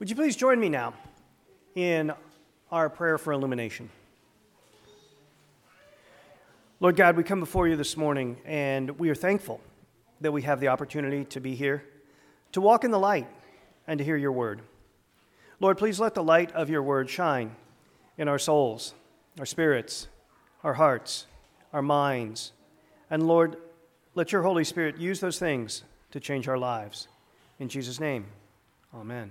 Would you please join me now in our prayer for illumination? Lord God, we come before you this morning, and we are thankful that we have the opportunity to be here, to walk in the light, and to hear your word. Lord, please let the light of your word shine in our souls, our spirits, our hearts, our minds. And Lord, let your Holy Spirit use those things to change our lives. In Jesus' name, amen.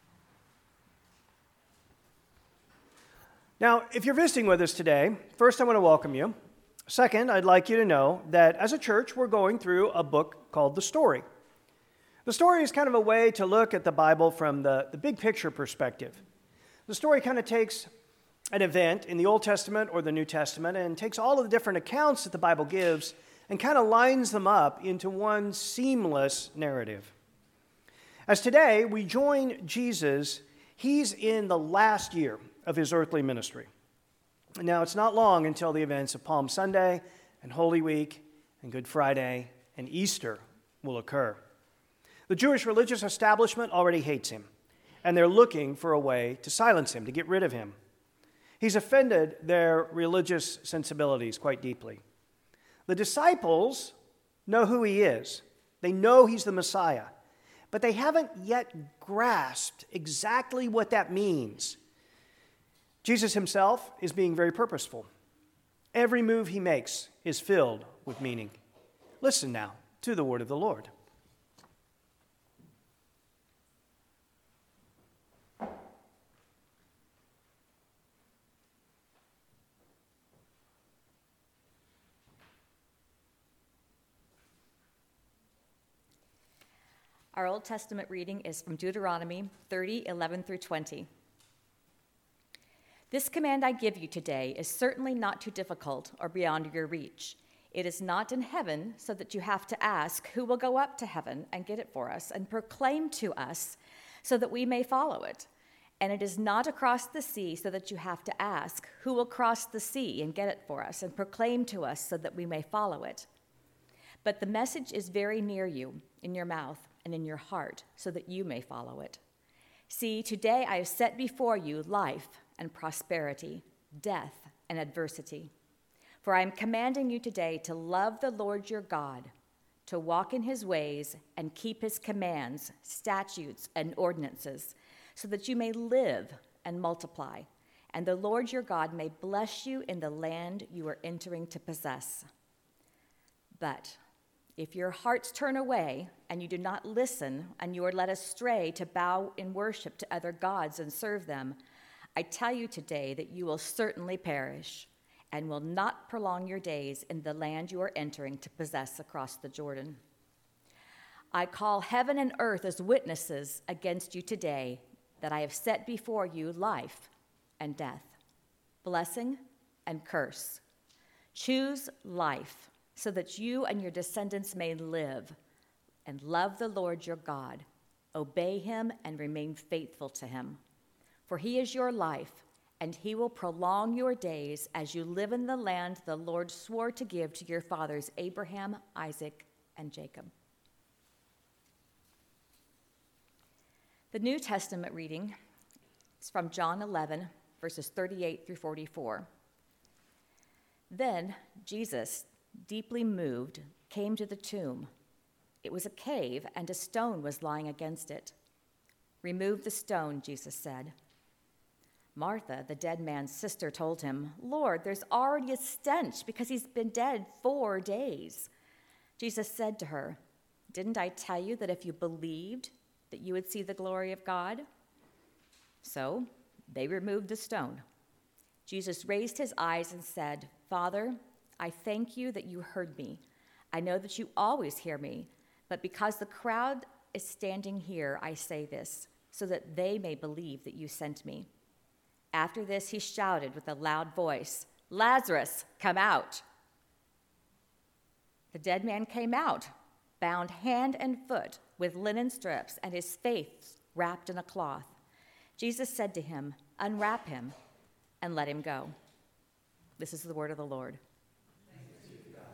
Now, if you're visiting with us today, first I want to welcome you. Second, I'd like you to know that as a church, we're going through a book called The Story. The story is kind of a way to look at the Bible from the big picture perspective. The story kind of takes an event in the Old Testament or the New Testament and takes all of the different accounts that the Bible gives and kind of lines them up into one seamless narrative. As today, we join Jesus, he's in the last year of his earthly ministry. Now, it's not long until the events of Palm Sunday and Holy Week and Good Friday and Easter will occur. The Jewish religious establishment already hates him, and they're looking for a way to silence him, to get rid of him. He's offended their religious sensibilities quite deeply. The disciples know who he is. They know he's the Messiah, but they haven't yet grasped exactly what that means. Jesus himself is being very purposeful. Every move he makes is filled with meaning. Listen now to the word of the Lord. Our Old Testament reading is from Deuteronomy 30:11 through 20. This command I give you today is certainly not too difficult or beyond your reach. It is not in heaven so that you have to ask, who will go up to heaven and get it for us and proclaim to us so that we may follow it. And it is not across the sea so that you have to ask, who will cross the sea and get it for us and proclaim to us so that we may follow it. But the message is very near you, in your mouth and in your heart, so that you may follow it. See, today I have set before you life and prosperity, death and adversity. For I am commanding you today to love the Lord your God, to walk in his ways and keep his commands, statutes, and ordinances, so that you may live and multiply, and the Lord your God may bless you in the land you are entering to possess. But if your hearts turn away and you do not listen and you are led astray to bow in worship to other gods and serve them, I tell you today that you will certainly perish and will not prolong your days in the land you are entering to possess across the Jordan. I call heaven and earth as witnesses against you today that I have set before you life and death, blessing and curse. Choose life so that you and your descendants may live and love the Lord your God, obey him and remain faithful to him. For he is your life, and he will prolong your days as you live in the land the Lord swore to give to your fathers Abraham, Isaac, and Jacob. The New Testament reading is from John 11, verses 38 through 44. Then Jesus, deeply moved, came to the tomb. It was a cave, and a stone was lying against it. "Remove the stone," Jesus said. Martha, the dead man's sister, told him, "Lord, there's already a stench because he's been dead 4 days." Jesus said to her, "Didn't I tell you that if you believed, that you would see the glory of God?" So they removed the stone. Jesus raised his eyes and said, "Father, I thank you that you heard me. I know that you always hear me, but because the crowd is standing here, I say this, so that they may believe that you sent me." After this, he shouted with a loud voice, "Lazarus, come out." The dead man came out, bound hand and foot with linen strips, and his face wrapped in a cloth. Jesus said to him, "Unwrap him and let him go." This is the word of the Lord. Thanks be to God.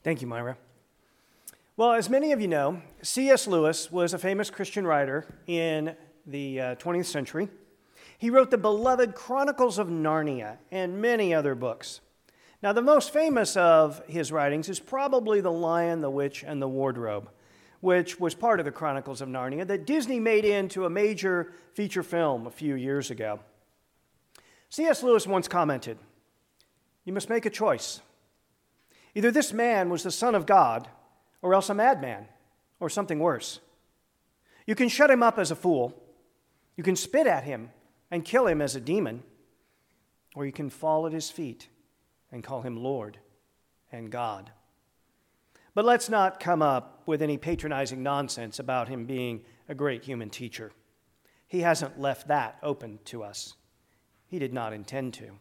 Thank you, Myra. Well, as many of you know, C.S. Lewis was a famous Christian writer in the 20th century. He wrote the beloved Chronicles of Narnia and many other books. Now, the most famous of his writings is probably The Lion, the Witch, and the Wardrobe, which was part of the Chronicles of Narnia that Disney made into a major feature film a few years ago. C.S. Lewis once commented, "You must make a choice. Either this man was the Son of God, or else a madman, or something worse. You can shut him up as a fool, you can spit at him and kill him as a demon, or you can fall at his feet and call him Lord and God." But let's not come up with any patronizing nonsense about him being a great human teacher. He hasn't left that open to us. He did not intend to.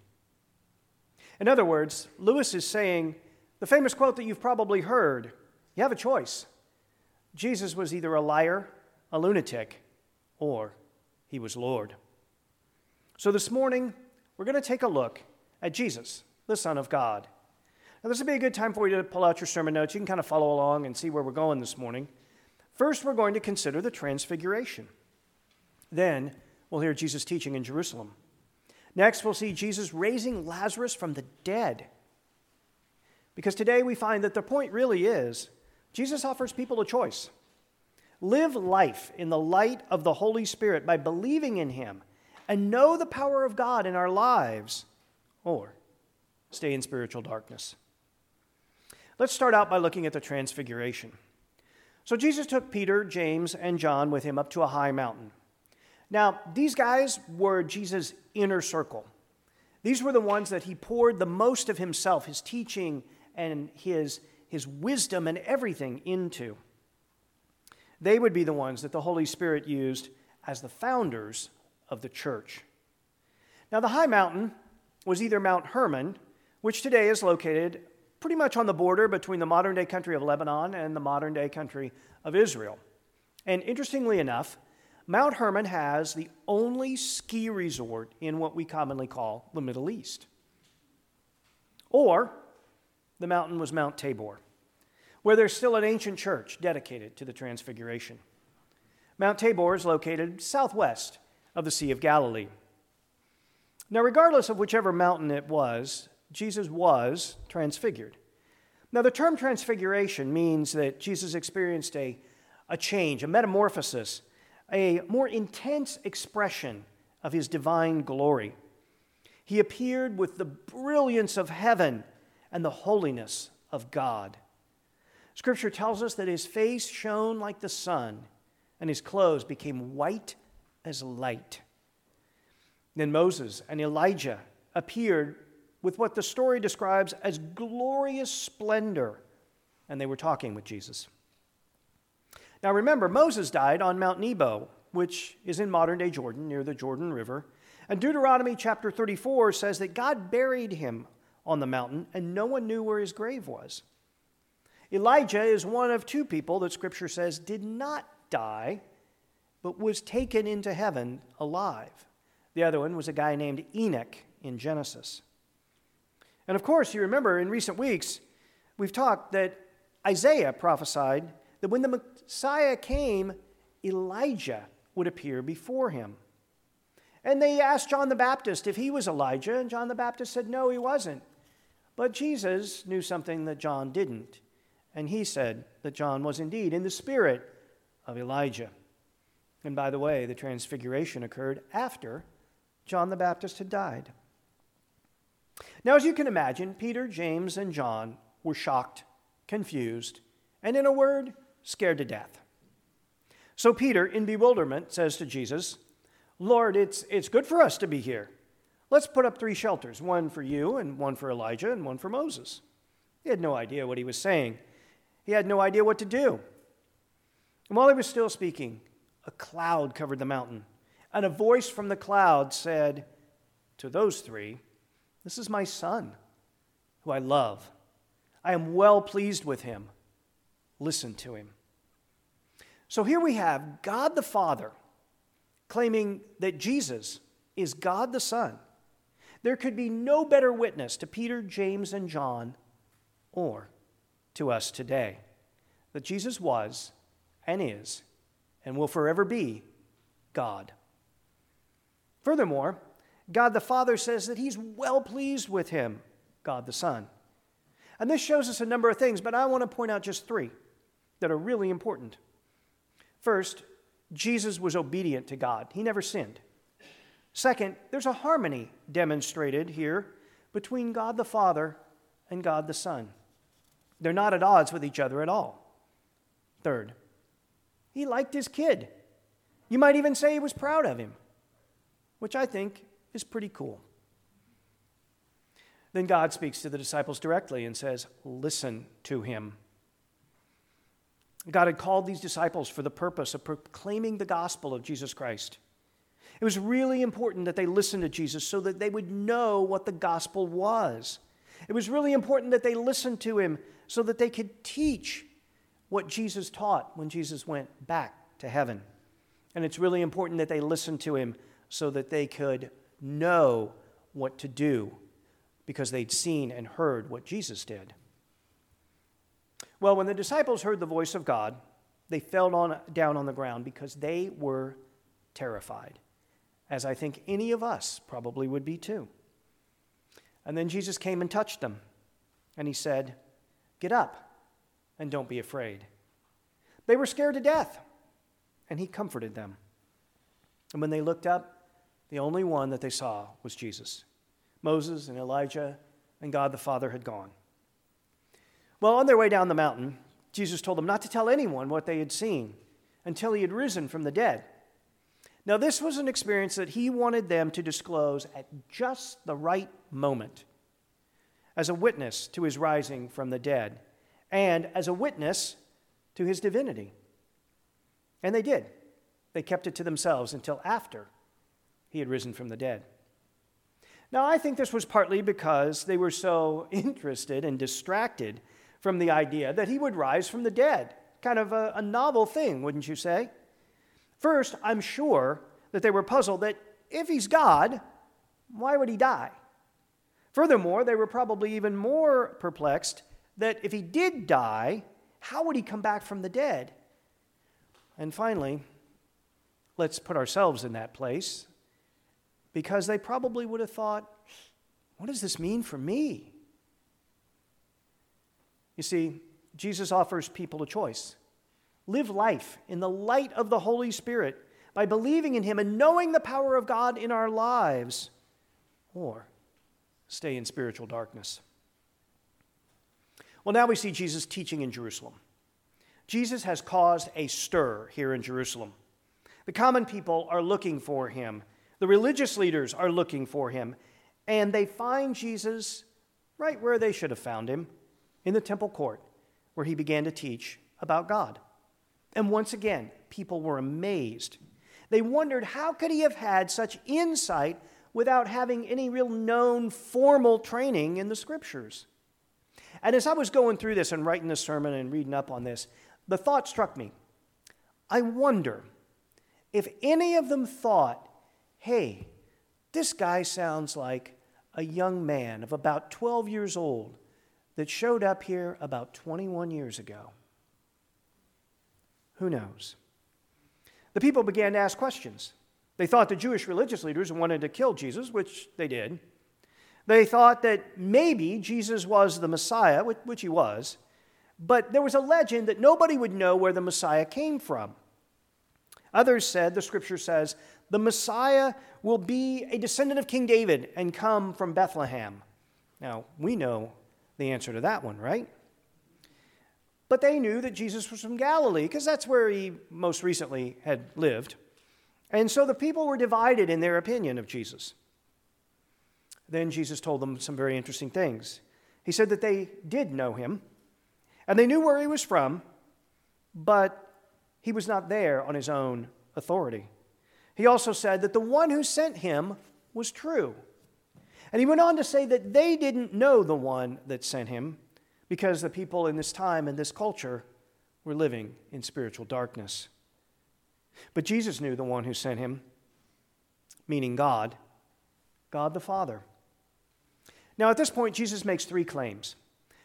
In other words, Lewis is saying the famous quote that you've probably heard, you have a choice. Jesus was either a liar, a lunatic, or he was Lord. So this morning, we're going to take a look at Jesus, the Son of God. Now, this would be a good time for you to pull out your sermon notes. You can kind of follow along and see where we're going this morning. First, we're going to consider the Transfiguration. Then, we'll hear Jesus teaching in Jerusalem. Next, we'll see Jesus raising Lazarus from the dead. Because today we find that the point really is, Jesus offers people a choice. Live life in the light of the Holy Spirit by believing in him and know the power of God in our lives, or stay in spiritual darkness. Let's start out by looking at the Transfiguration. So Jesus took Peter, James, and John with him up to a high mountain. Now, these guys were Jesus' inner circle. These were the ones that he poured the most of himself, his teaching and his wisdom and everything into. They would be the ones that the Holy Spirit used as the founders of the church. Now, the high mountain was either Mount Hermon, which today is located pretty much on the border between the modern-day country of Lebanon and the modern-day country of Israel. And interestingly enough, Mount Hermon has the only ski resort in what we commonly call the Middle East. Or the mountain was Mount Tabor, where there's still an ancient church dedicated to the Transfiguration. Mount Tabor is located southwest of the Sea of Galilee. Now, regardless of whichever mountain it was, Jesus was transfigured. Now, the term transfiguration means that Jesus experienced a change, a metamorphosis, a more intense expression of his divine glory. He appeared with the brilliance of heaven and the holiness of God. Scripture tells us that his face shone like the sun, and his clothes became white as light. Then Moses and Elijah appeared with what the story describes as glorious splendor, and they were talking with Jesus. Now remember, Moses died on Mount Nebo, which is in modern-day Jordan, near the Jordan River. And Deuteronomy chapter 34 says that God buried him on the mountain, and no one knew where his grave was. Elijah is one of two people that Scripture says did not die, but was taken into heaven alive. The other one was a guy named Enoch in Genesis. And of course, you remember in recent weeks, we've talked that Isaiah prophesied that when the Messiah came, Elijah would appear before him. And they asked John the Baptist if he was Elijah, and John the Baptist said no, he wasn't. But Jesus knew something that John didn't, and he said that John was indeed in the spirit of Elijah. And by the way, the Transfiguration occurred after John the Baptist had died. Now, as you can imagine, Peter, James, and John were shocked, confused, and in a word, scared to death. So Peter, in bewilderment, says to Jesus, "Lord, it's good for us to be here. Let's put up 3 shelters, one for you, and one for Elijah, and one for Moses." He had no idea what he was saying. He had no idea what to do. And while he was still speaking, a cloud covered the mountain, and a voice from the cloud said to those 3, "This is my son, who I love. I am well pleased with him. Listen to him." So here we have God the Father claiming that Jesus is God the Son. There could be no better witness to Peter, James, and John, or to us today that Jesus was and is and will forever be God. Furthermore, God the Father says that he's well pleased with him, God the Son. And this shows us a number of things, but I want to point out just three that are really important. First, Jesus was obedient to God. He never sinned. Second, there's a harmony demonstrated here between God the Father and God the Son. They're not at odds with each other at all. Third, he liked his kid. You might even say he was proud of him, which I think is pretty cool. Then God speaks to the disciples directly and says, listen to him. God had called these disciples for the purpose of proclaiming the gospel of Jesus Christ. It was really important that they listen to Jesus so that they would know what the gospel was. It was really important that they listened to him so that they could teach what Jesus taught when Jesus went back to heaven. And it's really important that they listened to him so that they could know what to do because they'd seen and heard what Jesus did. Well, when the disciples heard the voice of God, they fell down on the ground because they were terrified, as I think any of us probably would be too. And then Jesus came and touched them, and he said, "Get up and don't be afraid." They were scared to death, and he comforted them. And when they looked up, the only one that they saw was Jesus. Moses and Elijah and God the Father had gone. Well, on their way down the mountain, Jesus told them not to tell anyone what they had seen until he had risen from the dead. Now, this was an experience that he wanted them to disclose at just the right moment, as a witness to his rising from the dead, and as a witness to his divinity. And they did. They kept it to themselves until after he had risen from the dead. Now, I think this was partly because they were so interested and distracted from the idea that he would rise from the dead. Kind of a novel thing, wouldn't you say? First, I'm sure that they were puzzled that if he's God, why would he die? Furthermore, they were probably even more perplexed that if he did die, how would he come back from the dead? And finally, let's put ourselves in that place, because they probably would have thought, what does this mean for me? You see, Jesus offers people a choice. Live life in the light of the Holy Spirit by believing in him and knowing the power of God in our lives, or stay in spiritual darkness. Well, now we see Jesus teaching in Jerusalem. Jesus has caused a stir here in Jerusalem. The common people are looking for him. The religious leaders are looking for him. And they find Jesus right where they should have found him, in the temple court, where he began to teach about God. And once again, people were amazed. They wondered, how could he have had such insight without having any real known formal training in the Scriptures? And as I was going through this and writing this sermon and reading up on this, the thought struck me. I wonder if any of them thought, hey, this guy sounds like a young man of about 12 years old that showed up here about 21 years ago. Who knows? The people began to ask questions. They thought the Jewish religious leaders wanted to kill Jesus, which they did. They thought that maybe Jesus was the Messiah, which he was, but there was a legend that nobody would know where the Messiah came from. Others said, the Scripture says, the Messiah will be a descendant of King David and come from Bethlehem. Now, we know the answer to that one, right? But they knew that Jesus was from Galilee, because that's where he most recently had lived. And so the people were divided in their opinion of Jesus. Then Jesus told them some very interesting things. He said that they did know him, and they knew where he was from, but he was not there on his own authority. He also said that the one who sent him was true. And he went on to say that they didn't know the one that sent him because the people in this time and this culture were living in spiritual darkness. But Jesus knew the one who sent him, meaning God the Father. Now, at this point, Jesus makes three claims.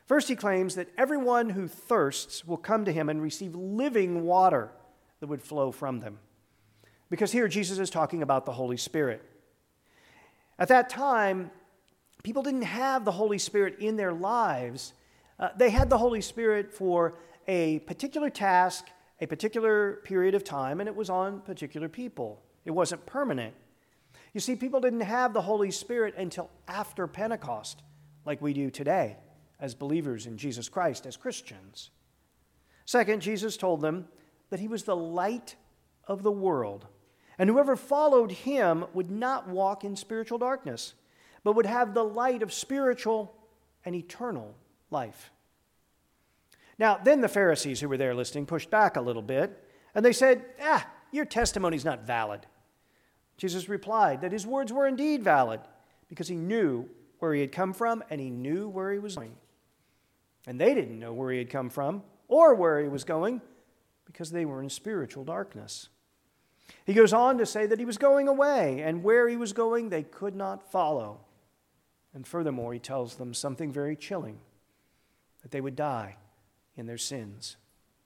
First, he claims that everyone who thirsts will come to him and receive living water that would flow from them. Because here Jesus is talking about the Holy Spirit. At that time, people didn't have the Holy Spirit in their lives. They had the Holy Spirit for a particular task, a particular period of time, and it was on particular people. It wasn't permanent. You see, people didn't have the Holy Spirit until after Pentecost, like we do today as believers in Jesus Christ, as Christians. Second, Jesus told them that he was the light of the world, and whoever followed him would not walk in spiritual darkness, but would have the light of spiritual and eternal life. Now, then the Pharisees who were there listening pushed back a little bit, and they said, your testimony's not valid. Jesus replied that his words were indeed valid because he knew where he had come from and he knew where he was going. And they didn't know where he had come from or where he was going because they were in spiritual darkness. He goes on to say that he was going away, and where he was going they could not follow. And furthermore, he tells them something very chilling, that they would die in their sins.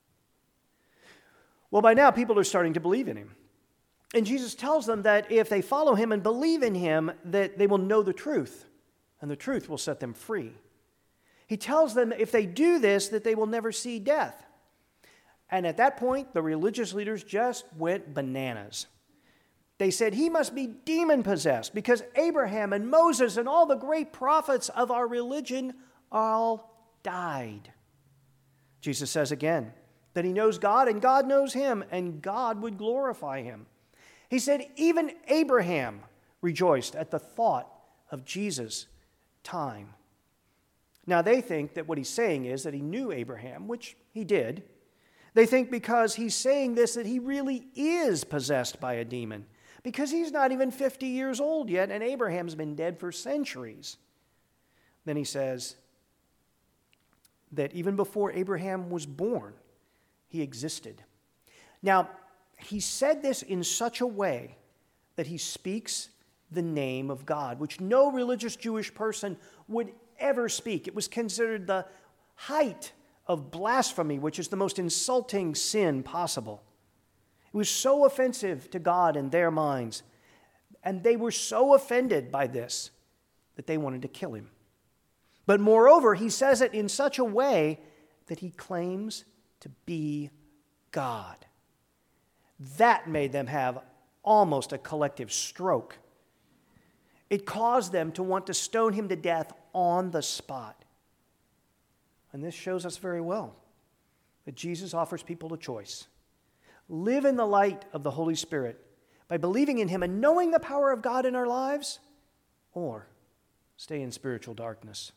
Well, by now people are starting to believe in him. And Jesus tells them that if they follow him and believe in him, that they will know the truth, and the truth will set them free. He tells them if they do this, that they will never see death. And at that point, the religious leaders just went bananas. They said he must be demon-possessed because Abraham and Moses and all the great prophets of our religion all died. Jesus says again that he knows God and God knows him, and God would glorify him. He said even Abraham rejoiced at the thought of Jesus' time. Now they think that what he's saying is that he knew Abraham, which he did. They think because he's saying this that he really is possessed by a demon, because he's not even 50 years old yet, and Abraham's been dead for centuries. Then he says that even before Abraham was born, he existed. Now, he said this in such a way that he speaks the name of God, which no religious Jewish person would ever speak. It was considered the height of blasphemy, which is the most insulting sin possible. It was so offensive to God in their minds, and they were so offended by this that they wanted to kill him. But moreover, he says it in such a way that he claims to be God. That made them have almost a collective stroke. It caused them to want to stone him to death on the spot. And this shows us very well that Jesus offers people a choice. Live in the light of the Holy Spirit by believing in him and knowing the power of God in our lives, or stay in spiritual darkness.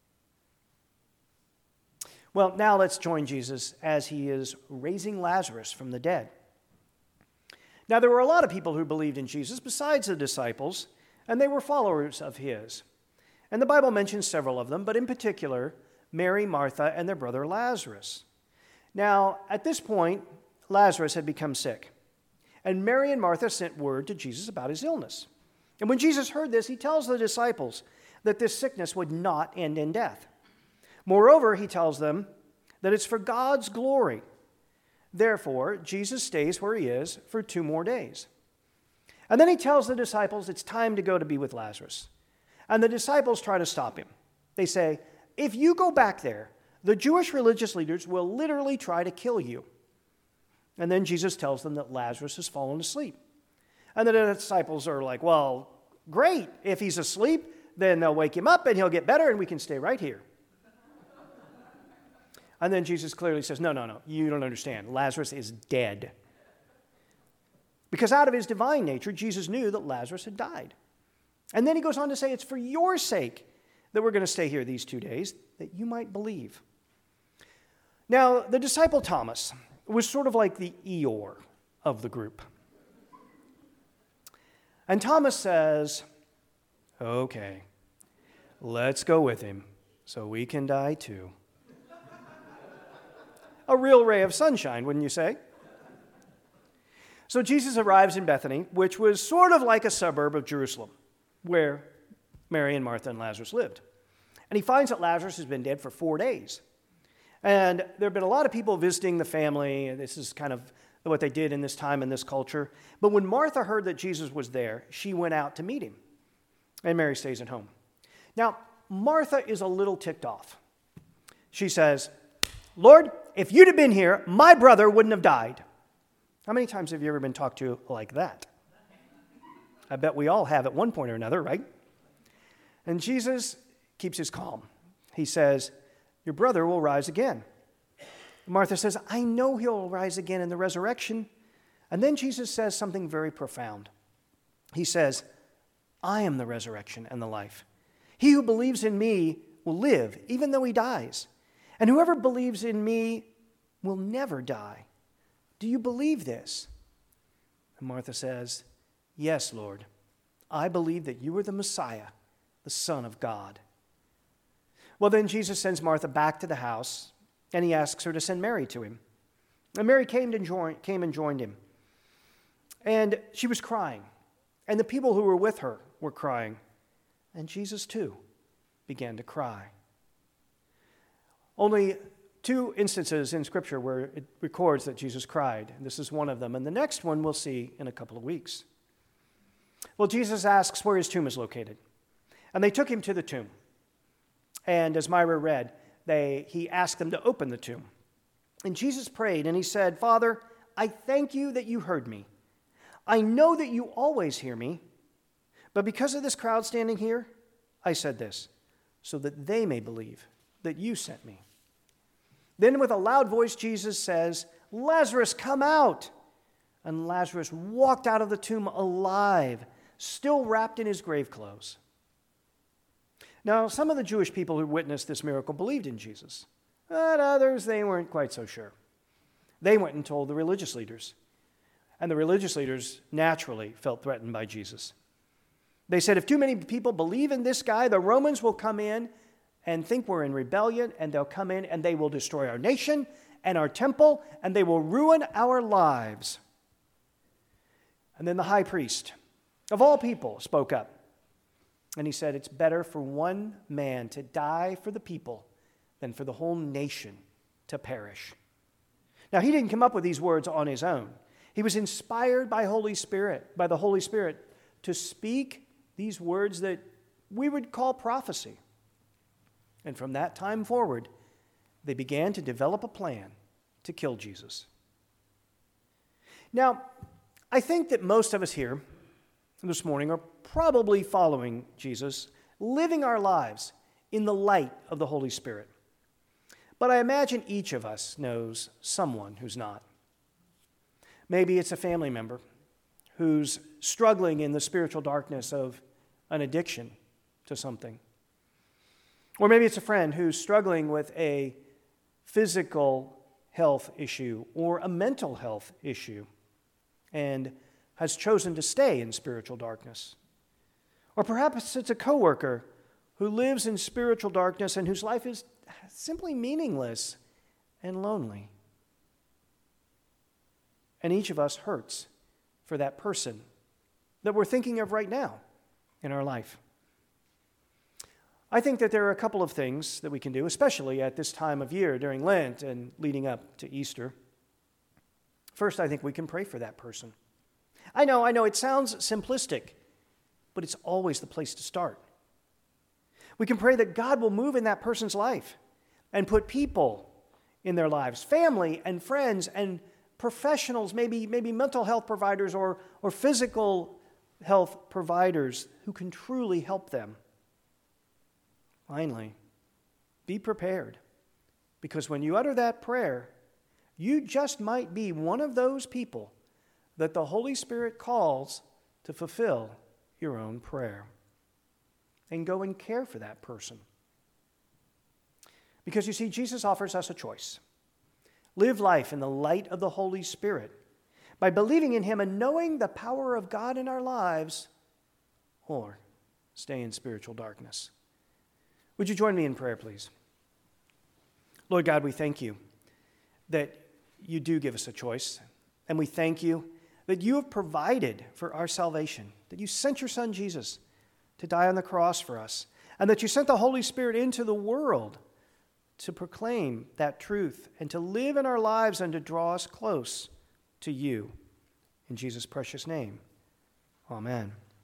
Well, now let's join Jesus as he is raising Lazarus from the dead. Now, there were a lot of people who believed in Jesus besides the disciples, and they were followers of his. And the Bible mentions several of them, but in particular, Mary, Martha, and their brother Lazarus. Now, at this point, Lazarus had become sick, and Mary and Martha sent word to Jesus about his illness. And when Jesus heard this, he tells the disciples that this sickness would not end in death. Moreover, he tells them that it's for God's glory. Therefore, Jesus stays where he is for 2 more days. And then he tells the disciples it's time to go to be with Lazarus. And the disciples try to stop him. They say, if you go back there, the Jewish religious leaders will literally try to kill you. And then Jesus tells them that Lazarus has fallen asleep. And the disciples are like, well, great. If he's asleep, then they'll wake him up and he'll get better and we can stay right here. And then Jesus clearly says, no, you don't understand. Lazarus is dead. Because out of his divine nature, Jesus knew that Lazarus had died. And then he goes on to say, it's for your sake that we're going to stay here these 2 days, that you might believe. Now, the disciple Thomas was sort of like the Eeyore of the group. And Thomas says, okay, let's go with him so we can die too. A real ray of sunshine, wouldn't you say? So Jesus arrives in Bethany, which was sort of like a suburb of Jerusalem, where Mary and Martha and Lazarus lived. And he finds that Lazarus has been dead for 4 days. And there have been a lot of people visiting the family. And this is kind of what they did in this time in this culture. But when Martha heard that Jesus was there, she went out to meet him. And Mary stays at home. Now, Martha is a little ticked off. She says, Lord, if you'd have been here, my brother wouldn't have died. How many times have you ever been talked to like that? I bet we all have at one point or another, right? And Jesus keeps his calm. He says, your brother will rise again. Martha says, I know he'll rise again in the resurrection. And then Jesus says something very profound. He says, I am the resurrection and the life. He who believes in me will live, even though he dies. And whoever believes in me will never die. Do you believe this? And Martha says, yes, Lord. I believe that you are the Messiah, the Son of God. Well, then Jesus sends Martha back to the house, and he asks her to send Mary to him. And Mary came and joined him. And she was crying. And the people who were with her were crying. And Jesus, too, began to cry. Only 2 instances in Scripture where it records that Jesus cried. And this is one of them. And the next one we'll see in a couple of weeks. Well, Jesus asks where his tomb is located. And they took him to the tomb. And as Myra read, he asked them to open the tomb. And Jesus prayed, and he said, Father, I thank you that you heard me. I know that you always hear me, but because of this crowd standing here, I said this, so that they may believe that you sent me. Then with a loud voice, Jesus says, Lazarus, come out. And Lazarus walked out of the tomb alive, still wrapped in his grave clothes. Now, some of the Jewish people who witnessed this miracle believed in Jesus, but others, they weren't quite so sure. They went and told the religious leaders, and the religious leaders naturally felt threatened by Jesus. They said, if too many people believe in this guy, the Romans will come in and think we're in rebellion, and they'll come in and they will destroy our nation and our temple, and they will ruin our lives. And then the high priest, of all people, spoke up. And he said, it's better for one man to die for the people than for the whole nation to perish. Now, he didn't come up with these words on his own. He was inspired by the Holy Spirit, to speak these words that we would call prophecy. And from that time forward, they began to develop a plan to kill Jesus. Now, I think that most of us here this morning are probably following Jesus, living our lives in the light of the Holy Spirit. But I imagine each of us knows someone who's not. Maybe it's a family member who's struggling in the spiritual darkness of an addiction to something. Or maybe it's a friend who's struggling with a physical health issue or a mental health issue and has chosen to stay in spiritual darkness. Or perhaps it's a coworker who lives in spiritual darkness and whose life is simply meaningless and lonely. And each of us hurts for that person that we're thinking of right now in our life. I think that there are a couple of things that we can do, especially at this time of year during Lent and leading up to Easter. First, I think we can pray for that person. I know, it sounds simplistic, but it's always the place to start. We can pray that God will move in that person's life and put people in their lives, family and friends and professionals, maybe mental health providers or physical health providers who can truly help them. Finally, be prepared, because when you utter that prayer, you just might be one of those people that the Holy Spirit calls to fulfill your own prayer. And go and care for that person. Because you see, Jesus offers us a choice. Live life in the light of the Holy Spirit by believing in Him and knowing the power of God in our lives, or stay in spiritual darkness. Would you join me in prayer, please? Lord God, we thank you that you do give us a choice, and we thank you that you have provided for our salvation, that you sent your Son Jesus to die on the cross for us, and that you sent the Holy Spirit into the world to proclaim that truth and to live in our lives and to draw us close to you. In Jesus' precious name, amen.